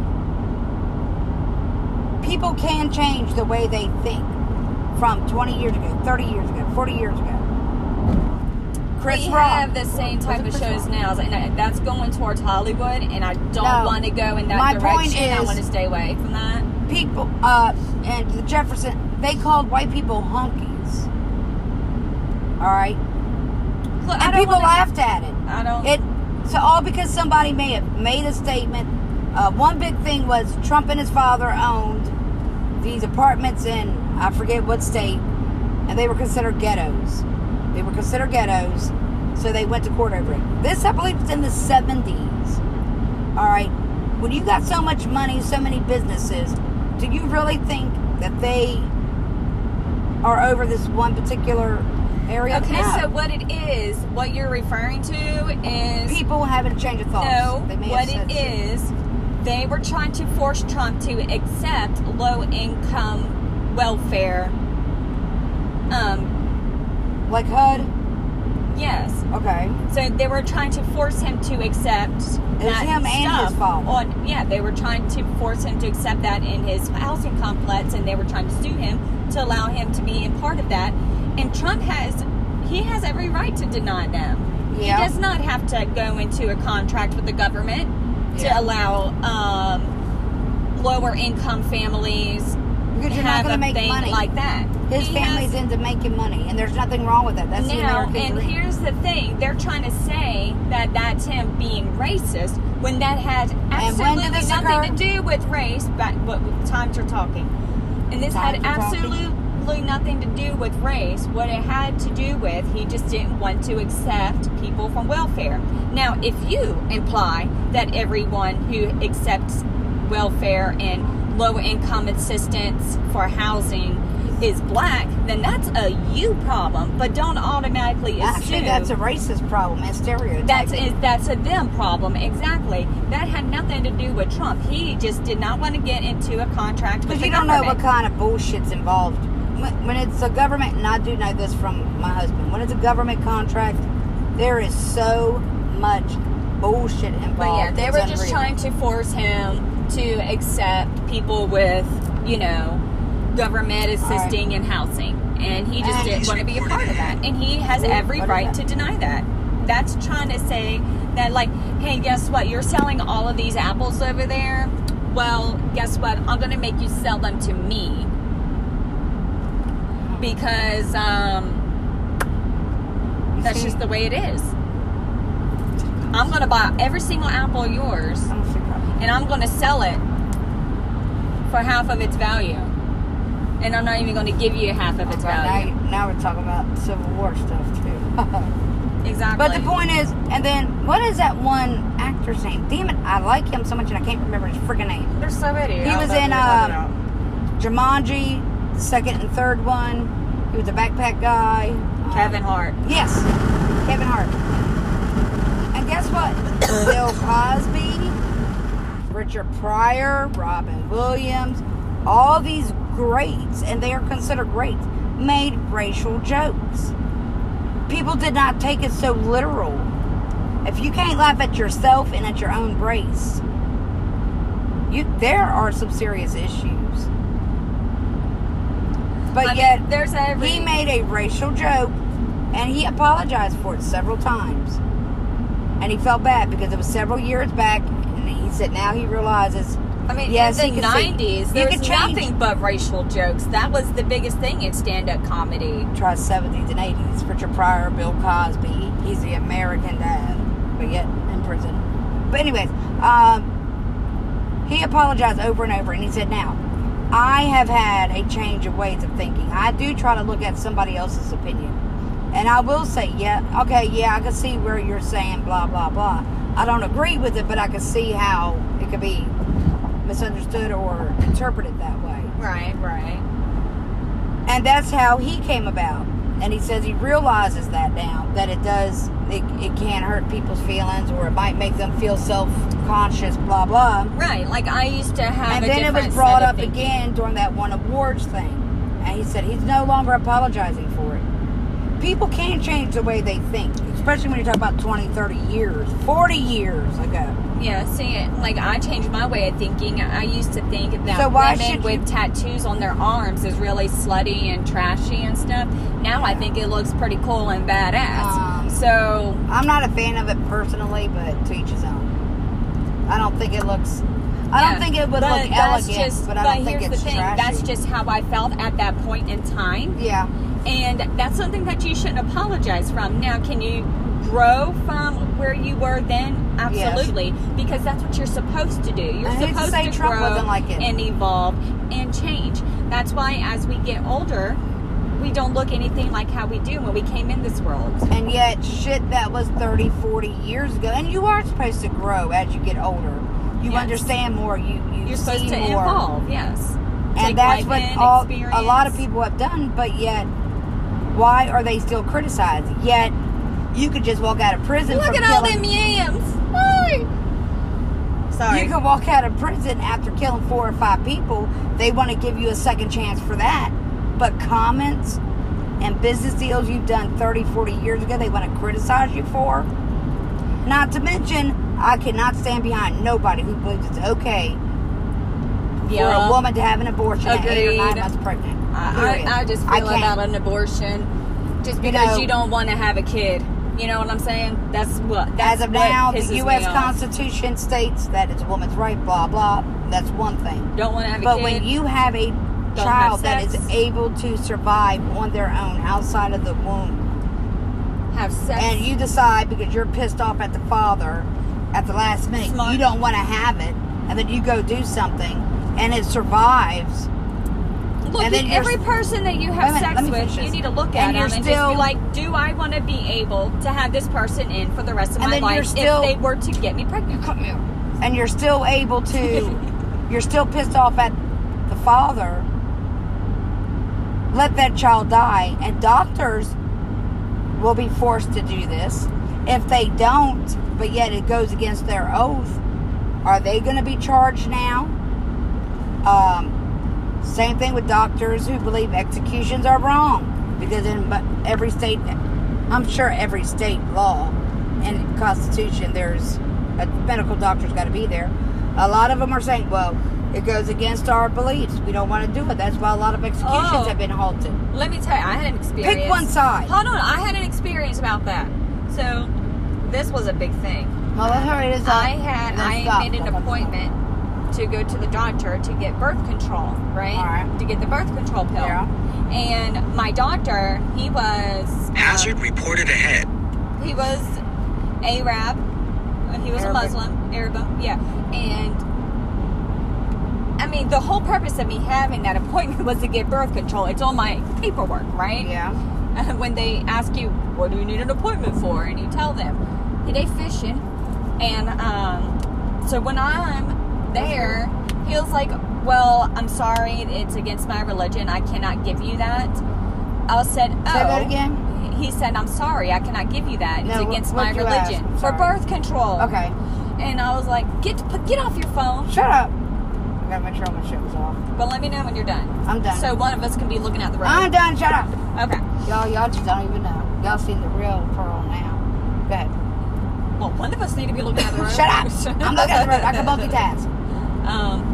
People can change the way they think from twenty years ago, thirty years ago, forty years ago. Chris we Rock. have the same type of Was it Chris shows Rock? now, and that's going towards Hollywood, and I don't No. want to go in that My direction. point I is- want to stay away from that. People, uh, and the Jefferson, they called white people honkies. All right? Look, I And don't people wanna, laughed at it. I don't. It So all because somebody may have made a statement. Uh, one big thing was Trump and his father owned these apartments in, I forget what state, and they were considered ghettos. They were considered ghettos, so they went to court over it. This, I believe, is in the seventies. All right. When you got so much money, so many businesses, do you really think that they are over this one particular area? Okay, No. so what it is, what you're referring to is... People having a change of thoughts. No, They may what have it said so. is, they were trying to force Trump to accept low-income welfare. Um, Like H U D? yes. Okay. So they were trying to force him to accept that him and stuff his father. on. Yeah, they were trying to force him to accept that in his housing complex, and they were trying to sue him to allow him to be a part of that. And Trump has, he has every right to deny them. Yeah. He does not have to go into a contract with the government Yeah. to allow um, lower income families Because you're not have going to a make thing money. like that. His He family's has- into making money, and there's nothing wrong with that. That's the now, American and dream. here's the thing: they're trying to say that that's him being racist when that has when absolutely did this nothing occur? to do with race. But what times you're talking, and this Times had you're talking. absolutely nothing to do with race. What it had to do with, he just didn't want to accept people from welfare. Now, if you imply that everyone who accepts welfare and low income assistance for housing is black, then that's a you problem. But don't automatically assume Actually, that's a racist problem and stereotype. that's is that's a them problem. Exactly. That had nothing to do with Trump. He just did not want to get into a contract with Because the you don't know government. what kind of bullshit's involved. When, when it's a government, and I do know this from my husband, when it's a government contract, there is so much bullshit involved. But yeah, they It's were just unreal. trying to force him to accept people with, you know, government assisting in housing. And he just And didn't he's want to be a part of that. And he has Ooh, every what is right that? to deny that. That's trying to say that, like, hey, guess what? You're selling all of these apples over there. Well, guess what? I'm going to make you sell them to me. Because um, You that's see? just the way it is. I'm going to buy every single apple of yours, I don't see how- and I'm going to sell it for half of its value. And I'm not even going to give you half of its Okay, value. now, now we're talking about Civil War stuff, too. Exactly. But the point is, and then, what is that one actor's name? Damn it, I like him so much and I can't remember his freaking name. There's so many. He was in um, Jumanji, the second and third one. He was a backpack guy. Um, Kevin Hart. Yes, Kevin Hart. And guess what? Bill Cosby, Richard Pryor, Robin Williams, all these greats, and they are considered greats, made racial jokes. People did not take it so literal. If you can't laugh at yourself and at your own race, you there are some serious issues. But I mean, yet, there's every. he made a racial joke, and he apologized for it several times. And he felt bad because it was several years back, and he said now he realizes. I mean, yes, in he the could see- nineties, you there could was change. nothing but racial jokes. That was the biggest thing in stand-up comedy. Try seventies and eighties. Richard Pryor, Bill Cosby. He's the American dad, but yet in prison. But anyways, um, he apologized over and over, and he said, now, I have had a change of ways of thinking. I do try to look at somebody else's opinion. And I will say, yeah, okay, yeah, I can see where you're saying blah, blah, blah. I don't agree with it, but I can see how it could be misunderstood or interpreted that way. Right, right. And that's how he came about. And he says he realizes that now, that it does, it, it can hurt people's feelings, or it might make them feel self-conscious, blah, blah. Right, like I used to have And a then it was different brought set up of thinking. again during that one awards thing. And he said he's no longer apologizing for it. People can change the way they think, especially when you talk about twenty, thirty years, forty years ago. Yeah, see, like I changed my way of thinking. I used to think that So why women should with you- tattoos on their arms is really slutty and trashy and stuff. Now I think it looks pretty cool and badass. Um, so I'm not a fan of it personally, but to each his own. I don't think it looks. I yeah, don't think it would but look that's elegant, just, but I don't think here's it's the thing: trashy. that's just how I felt at that point in time. Yeah. And that's something that you shouldn't apologize from. Now, can you grow from where you were then? Absolutely. Yes. Because that's what you're supposed to do. You're I supposed to, say to Trump grow wasn't like it. and evolve and change. That's why as we get older, we don't look anything like how we do when we came in this world. And yet, shit that was thirty, forty years ago. And you are supposed to grow as you get older. You yes. understand more. You, you You're see supposed to more. evolve, yes. And Take that's life what in, all, experience. a lot of people have done. But yet, why are they still criticized? Yet, you could just walk out of prison Look for at all killing... them yams. Why? Sorry. You can walk out of prison after killing four or five people. They want to give you a second chance for that. But comments and business deals you've done thirty, forty years ago, they want to criticize you for. Not to mention, I cannot stand behind nobody who believes it's okay yeah. for a woman to have an abortion Agreed. at eight or nine months pregnant. I, I, I just feel I about an abortion just because you, know, you don't want to have a kid. You know what I'm saying? That's what. That's as of what now, the U S me off. Constitution states that it's a woman's right. Blah blah. That's one thing. Don't want to have a but kid. But when you have a don't child have that is able to survive on their own outside of the womb, have sex, and you decide because you're pissed off at the father at the last minute, Smart. you don't want to have it, and then you go do something, and it survives. Look and at then every person that you have minute, sex with. You need to look at and them and still, just be like, do I want to be able to have this person in for the rest of my life still, if they were to get me pregnant? Come here. And you're still able to, you're still pissed off at the father. Let that child die. And doctors will be forced to do this. If they don't, but yet it goes against their oath, are they going to be charged now? Um... Same thing with doctors who believe executions are wrong. Because in every state, I'm sure every state law and constitution, there's a medical doctor's got to be there. A lot of them are saying, well, it goes against our beliefs. We don't want to do it. That's why a lot of executions oh, have been halted. Let me tell you, I had an experience. Pick one side. Hold on, I had an experience about that. So, this was a big thing. Well, let's hurry this up. I had, I stop. made an appointment to go to the doctor to get birth control, right? All right. To get the birth control pill. Yeah. And my doctor, he was... Hazard um, reported ahead. He was Arab. He was Arabic. a Muslim. Arab, yeah. And, I mean, the whole purpose of me having that appointment was to get birth control. It's on my paperwork, right? Yeah. When they ask you, what do you need an appointment for? And you tell them, hey, they fishing. And um, so when I'm there, he was like, well, I'm sorry, it's against my religion, I cannot give you that. I said, oh. Say that again? He said, I'm sorry, I cannot give you that. It's no, against what, my what religion. For birth control. Okay. And I was like, get get off your phone. Shut up. I gotta make sure my shit was off. But let me know when you're done. I'm done. So one of us can be looking at the road. I'm done, shut up. Okay. Y'all, y'all just don't even know. Y'all seen the real Pearl now. Go ahead. Well, one of us need to be looking at the road. Shut up. I'm looking at the road. I can multitask. Um,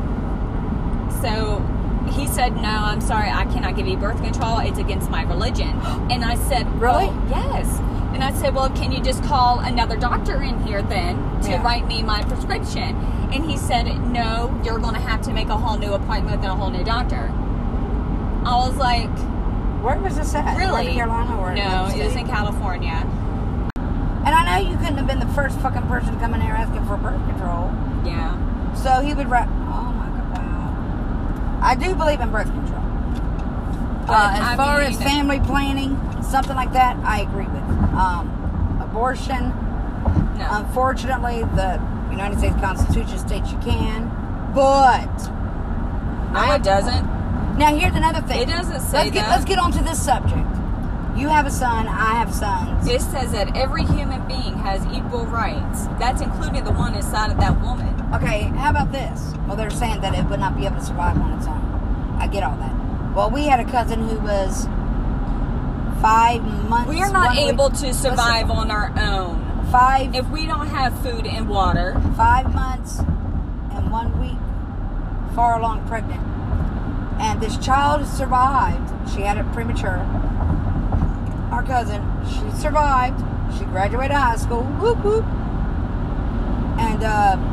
so he said, no, I'm sorry, I cannot give you birth control. It's against my religion. And I said, really? Well, yes. And I said, well, can you just call another doctor in here then to yeah. write me my prescription? And he said, no, you're going to have to make a whole new appointment with a whole new doctor. I was like, where was this at? Really? North Carolina or no, it was in California. And I know you couldn't have been the first fucking person to come in here asking for birth control. Yeah. So he would write, oh my God, wow. I do believe in birth control. Uh, as I far mean, as family planning, something like that, I agree with. Um, abortion, no. Unfortunately, the United States Constitution states you can, but... No, I, it doesn't. Now, here's another thing. It doesn't say let's get, that. Let's get on to this subject. You have a son, I have sons. It says that every human being has equal rights. That's including the one inside of that woman. Okay, how about this? Well, they're saying that it would not be able to survive on its own. I get all that. Well, we had a cousin who was five months... We are not able week, to survive listen, on our own. Five... If we don't have food and water. Five months and one week, far along pregnant. And this child survived. She had it premature. Our cousin, she survived. She graduated high school. Whoop, whoop. And,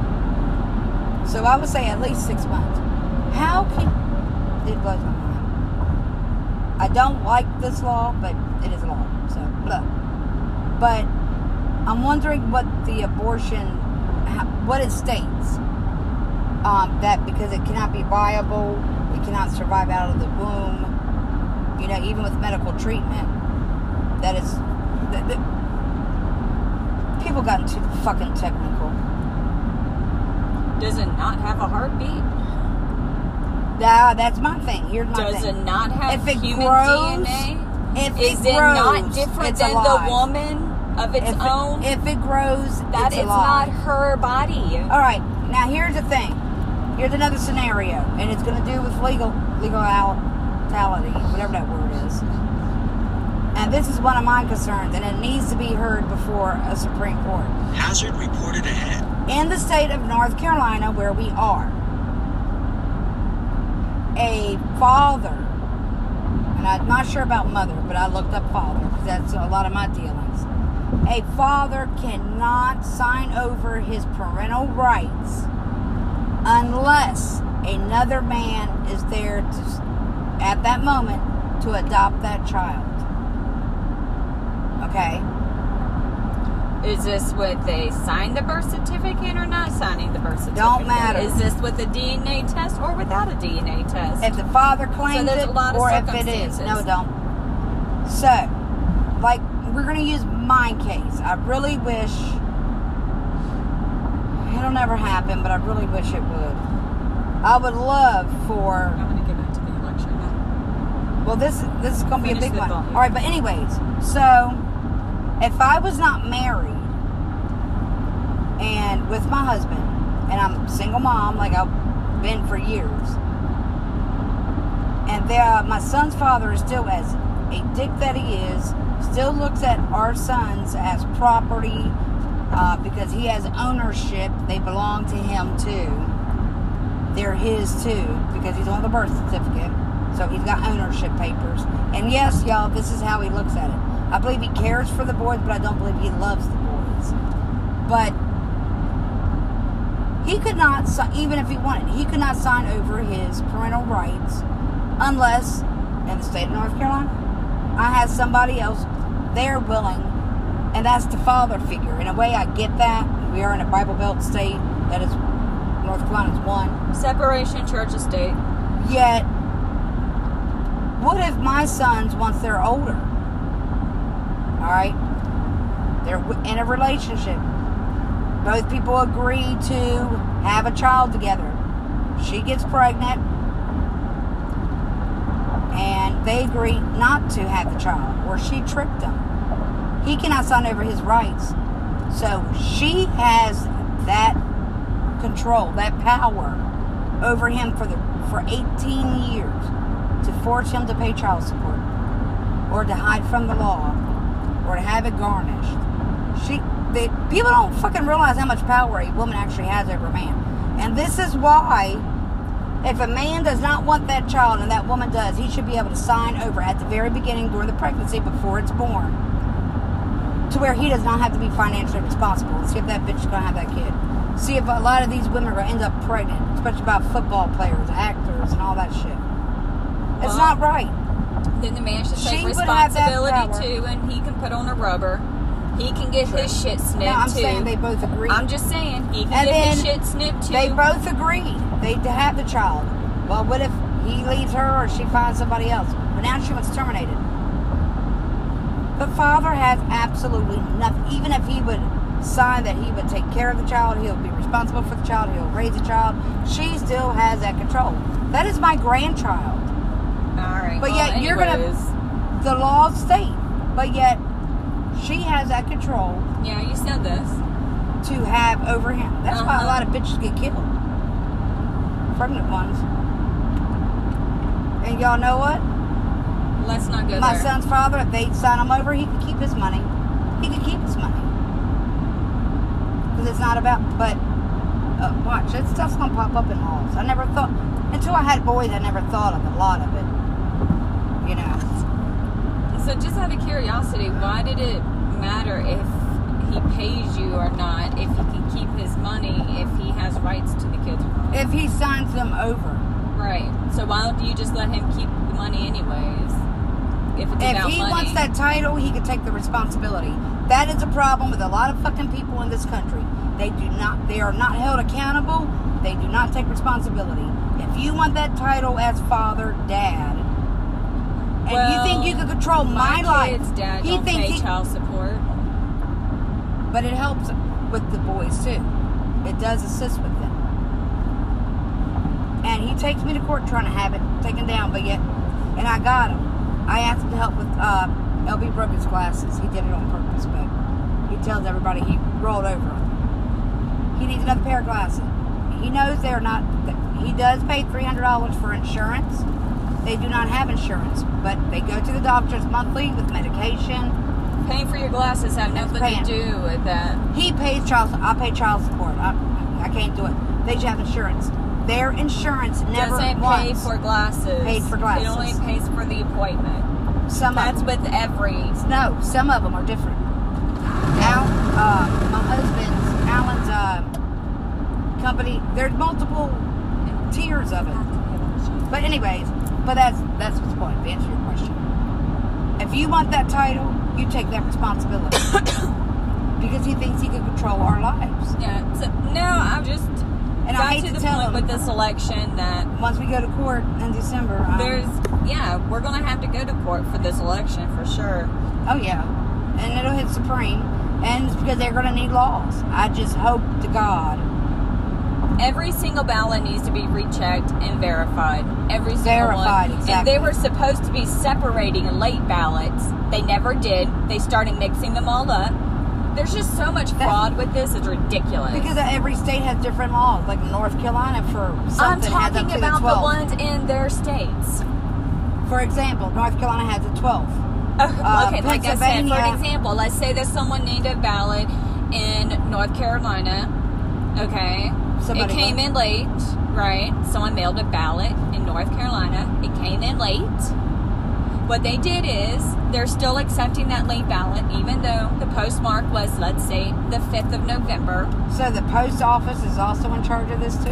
uh, so I would say at least six months. How can... It blows my mind. I don't like this law, but it is a law. So, blah. But I'm wondering what the abortion, what it states. Um, that because it cannot be viable, it cannot survive out of the womb. You know, even with medical treatment, that is, that, that, people gotten too fucking technical. Does it not have a heartbeat? Yeah, that's my thing. Here's my Does thing. it not have if it human grows, D N A? If Is it, it grows, not different it's than alive. the woman of its if own? It, if it grows, that it's is alive. not her body. All right, now here's the thing. Here's another scenario, and it's going to do with legal legality, whatever that word is. And this is one of my concerns, and it needs to be heard before a Supreme Court. Hazard reported ahead. In the state of North Carolina, where we are, a father, and I'm not sure about mother, but I looked up father, because that's a lot of my dealings. A father cannot sign over his parental rights unless another man is there to, at that moment, to adopt that child. Okay? Is this with they sign the birth certificate or not signing the birth certificate? Don't matter. Is this with a D N A test or without a D N A test? If the father claims so there's it, a lot of or if it is. circumstances. No, don't. So, like, we're going to use my case. I really wish, it'll never happen, but I really wish it would. I would love for, I'm going to give it to the election now. well, this, this is going to be a Finish big the one. thought. All right, but anyways, so, if I was not married, and with my husband, and I'm a single mom, like I've been for years, and there, my son's father is still, as a dick that he is, still looks at our sons as property, uh, because he has ownership. They belong to him too. They're his too, because he's on the birth certificate, so he's got ownership papers. And yes, y'all, this is how he looks at it. I believe he cares for the boys, but I don't believe he loves the boys. But he could not, even if he wanted, he could not sign over his parental rights unless, in the state of North Carolina, I have somebody else there willing, and that's the father figure. In a way, I get that. We are in a Bible Belt state. That is, North Carolina's one. Separation church and state. Yet, what if my sons, once they're older, all right, they're in a relationship, both people agree to have a child together. She gets pregnant, and they agree not to have the child, or she tricked them. He cannot sign over his rights. So she has that control, that power over him for the for eighteen years to force him to pay child support, or to hide from the law, or to have it garnished. She, they, people don't fucking realize how much power a woman actually has over a man. And this is why, if a man does not want that child and that woman does, he should be able to sign over at the very beginning during the pregnancy before it's born, to where he does not have to be financially responsible. And see if that bitch is going to have that kid. See if a lot of these women are going to end up pregnant, especially about football players, actors, and all that shit. It's Well, not right. Then the man should She take would have that responsibility power. too, and he can put on a rubber. He can get his shit snipped Now, I'm too. saying they both agreed. I'm just saying he can And get his then shit snipped too. They both agreed they to have the child. Well, what if he leaves her or she finds somebody else? But now she wants terminated. The father has absolutely nothing. Even if he would sign that he would take care of the child, he'll be responsible for the child, he'll raise the child, she still has that control. That is my grandchild. All right. But well, yet you're anyways. gonna, the laws state, but yet she has that control Yeah, you said this. to have over him. That's why a Uh-huh. lot of bitches get killed. Pregnant ones. And y'all know what? Let's not go My there. son's father, if they sign him over, he could keep his money. He could keep his money. Because it's not about, but, uh, watch, that stuff's going to pop up in laws. I never thought, until I had boys, I never thought of a lot of it. You know. So just out of curiosity, why did it matter if he pays you or not, if he can keep his money, if he has rights to the kids or not? If he signs them over. Right. So why don't you just let him keep the money anyways? if it's If about he money. wants that title, he can take the responsibility. That is a problem with a lot of fucking people in this country. They do not, they are not held accountable. They do not take responsibility. If you want that title as father, dad, and well, you think you can control my, my life, kid's dad he don't thinks pay he, child support. but it helps with the boys too. It does assist with them. And he takes me to court trying to have it taken down, but yet, and I got him. I asked him to help with uh, L B broke his glasses. He did it on purpose, but he tells everybody he rolled over them. He needs another pair of glasses. He knows they're not, he does pay three hundred dollars for insurance. They do not have insurance, but they go to the doctors monthly with medication. Paying for your glasses have nothing paying. to do with that. He pays child, I pay child support. I, I can't do it. They just have insurance. Their insurance never Doesn't once pay for glasses. paid for glasses. It only pays for the appointment. Some That's of them. with every. No, some of them are different. Al, uh, my husband's, Alan's uh, company, there's multiple tiers of it. But anyways, but that's that's what's the point, to answer your question. If you want that title, you take that responsibility. Because he thinks he can control our lives. Yeah. So now I've just And got I hate to to the tell point him, with this election that once we go to court in December, um, there's yeah we're gonna have to go to court for this election for sure. oh yeah, and it'll hit Supreme, and it's because they're going to need laws. I just hope to God. Every single ballot needs to be rechecked and verified. Every single Verified, one. exactly. And they were supposed to be separating late ballots. They never did. They started mixing them all up. There's just so much fraud with this. It's ridiculous. Because every state has different laws. Like North Carolina for I'm something has up talking to about the the twelve. ones in their states. For example, North Carolina has a twelve. Uh, Uh, okay, like I said, for Pennsylvania- an example, let's say there's someone named a ballot in North Carolina. Okay, Somebody it came what? in late, right? Someone mailed a ballot in North Carolina. It came in late. What they did is they're still accepting that late ballot, even though the postmark was, let's say, the fifth of November. So the post office is also in charge of this too?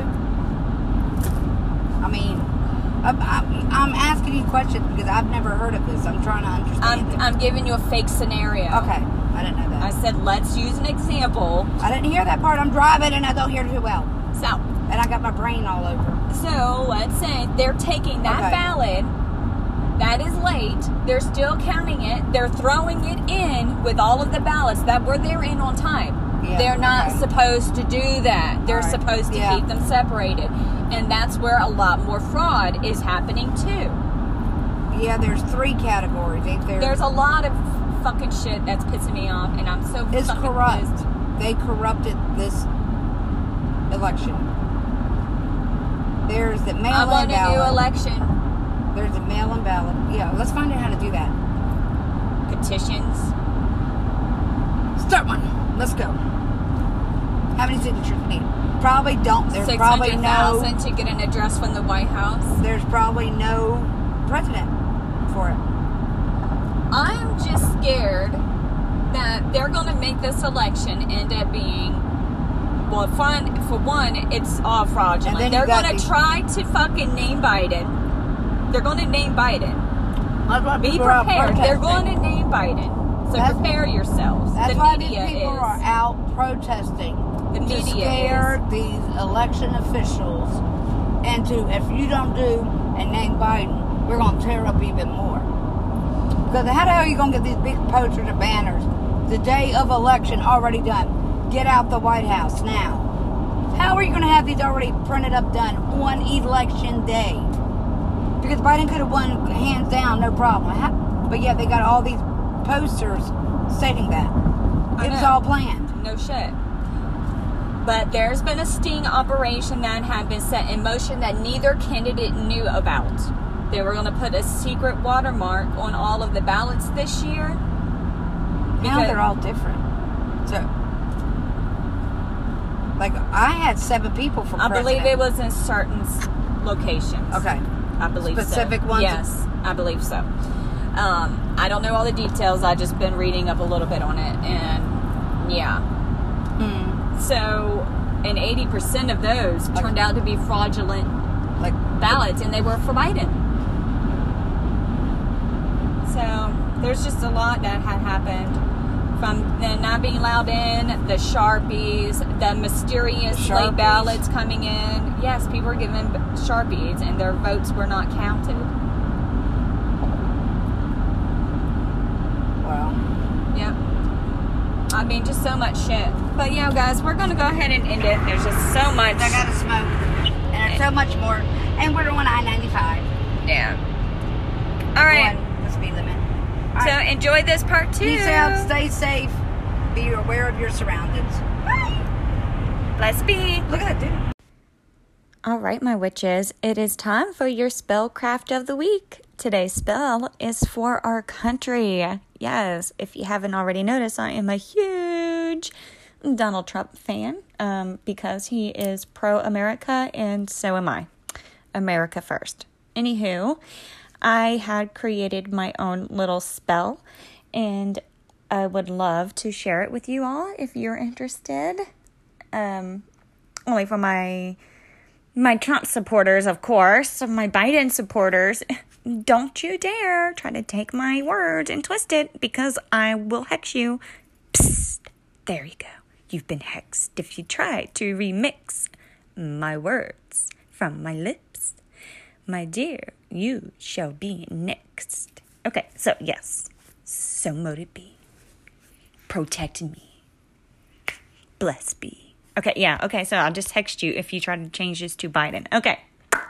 I mean, I'm, I'm, I'm asking you questions because I've never heard of this. I'm trying to understand I'm, it. I'm giving you a fake scenario. Okay, I didn't know that. I said, let's use an example. I didn't hear that part. I'm driving and I don't hear too well. So, And I got my brain all over. So, let's say they're taking that Okay. ballot that is late, they're still counting it, they're throwing it in with all of the ballots that were there in on time. Yeah, they're not okay. supposed to do that. They're All right. supposed to Yeah. keep them separated. And that's where a lot more fraud is happening too. Yeah, there's three categories. Ain't there? There's a lot of fucking shit that's pissing me off, and I'm so It's fucking corrupt. pissed. They corrupted this election. There's the I mail-in want a new ballot. election. There's a mail-in ballot. Yeah, let's find out how to do that. Petitions. Start one. Let's go. How many signatures we need? Probably don't. There's Six probably hundred no. thousand to get an address from the White House. There's probably no president for it. I'm just scared that they're going to make this election end up being, well, fun, for one, it's all And fraudulent. then you They're got going to the- try to fucking name Biden. They're going to name Biden. That's why Be people are out prepared. They're protesting. going to name Biden. So That's- prepare yourselves. That's the why these media people is. are out protesting The to media scare these election officials and to, if you don't do and name Biden, we're going to tear up even more. Because how the hell are you going to get these big posters or banners the day of election already done? Get out the White House now. How are you going to have these already printed up done on election day? Because Biden could have won hands down, no problem. How, but yet they got all these posters stating that. I It was know. all planned. No shit. But there's been a sting operation that had been set in motion that neither candidate knew about. They were going to put a secret watermark on all of the ballots this year. Now Because- they're all different. So, like, I had seven people for I president. believe it was in certain s- locations. Okay. I believe Specific so. ones? Yes, I believe so. Um, I don't know all the details. I just been reading up a little bit on it, and yeah. Hmm. So, and eighty percent of those Like- turned out to be fraudulent Like, ballots, and they were for Biden. So there's just a lot that had happened. From the not being allowed in, the Sharpies, the mysterious Sharpies. late ballots coming in. Yes, people were given Sharpies and their votes were not counted. Well, Yep. I mean, just so much shit. But yeah, guys, we're going to go ahead and end it. There's just so much. I gotta smoke. And there's so much more. And we're on I ninety-five. Yeah. All right. Going the speed limit. All So right. enjoy this part two. Peace out. Stay safe. Be aware of your surroundings. Bye. Let's be. Look at that dude. All right, my witches, it is time for your spellcraft of the week. Today's spell is for our country. Yes, if you haven't already noticed, I am a huge Donald Trump fan um, because he is pro-America, and so am I. America first. Anywho, I had created my own little spell, and I would love to share it with you all if you're interested. Um, only for my... My Trump supporters, of course, my Biden supporters, don't you dare try to take my words and twist it because I will hex you. Psst, there you go. You've been hexed if you try to remix my words from my lips. My dear, you shall be next. Okay, so yes, so mote it be. Protect me. Bless be. Okay, yeah, okay, so I'll just text you if you try to change this to Biden. Okay,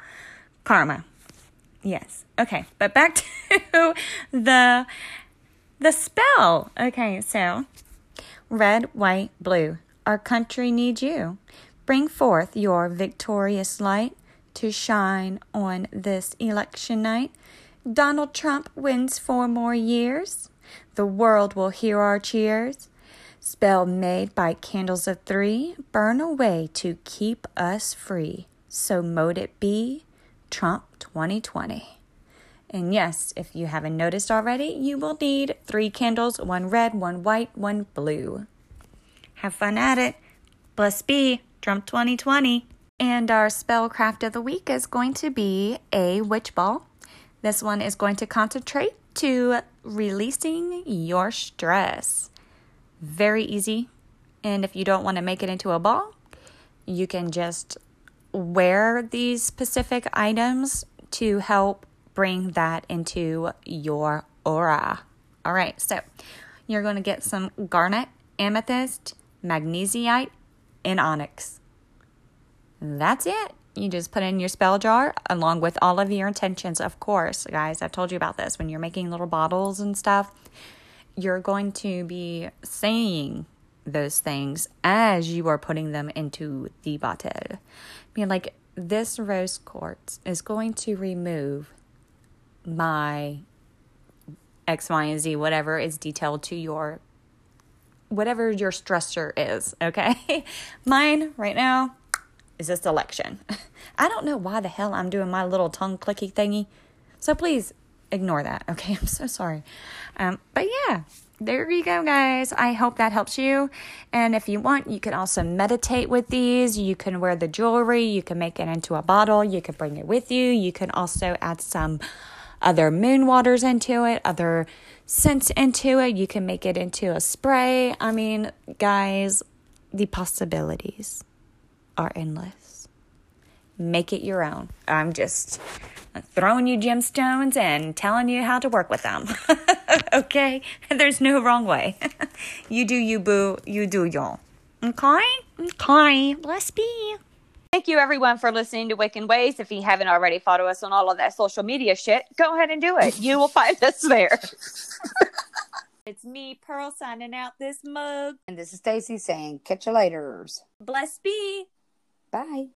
karma. Yes, okay, but back to the, the spell. Okay, so, red, white, blue. Our country needs you. Bring forth your victorious light to shine on this election night. Donald Trump wins four more years. The world will hear our cheers. Spell made by candles of three, burn away to keep us free. So mote it be, Trump twenty twenty. And yes, if you haven't noticed already, you will need three candles, one red, one white, one blue. Have fun at it. Bless be, Trump twenty twenty. And our spellcraft of the week is going to be a witch ball. This one is going to concentrate to releasing your stress. Very easy, and if you don't want to make it into a ball, you can just wear these specific items to help bring that into your aura. All right, so you're going to get some garnet, amethyst, magnesite, and onyx. That's it. You just put it in your spell jar along with all of your intentions, of course. Guys, I've told you about this. When you're making little bottles and stuff, you're going to be saying those things as you are putting them into the bottle. Being like, this rose quartz is going to remove my X, Y, and Z, whatever is detailed to your, whatever your stressor is, okay? Mine right now is this election. I don't know why the hell I'm doing my little tongue clicky thingy. So please ignore that, okay? I'm so sorry. Um, but yeah, there you go, guys. I hope that helps you. And if you want, you can also meditate with these. You can wear the jewelry. You can make it into a bottle. You can bring it with you. You can also add some other moon waters into it, other scents into it. You can make it into a spray. I mean, guys, the possibilities are endless. Make it your own. I'm just throwing you gemstones and telling you how to work with them. Okay? There's no wrong way. You do you, boo. You do y'all. Okay? Okay. Bless be. Thank you, everyone, for listening to Wiccan Ways. If you haven't already followed us on all of that social media shit, go ahead and do it. You will find us there. It's me, Pearl, signing out this mug. And this is Stacy saying, catch you laters. Bless be. Bye.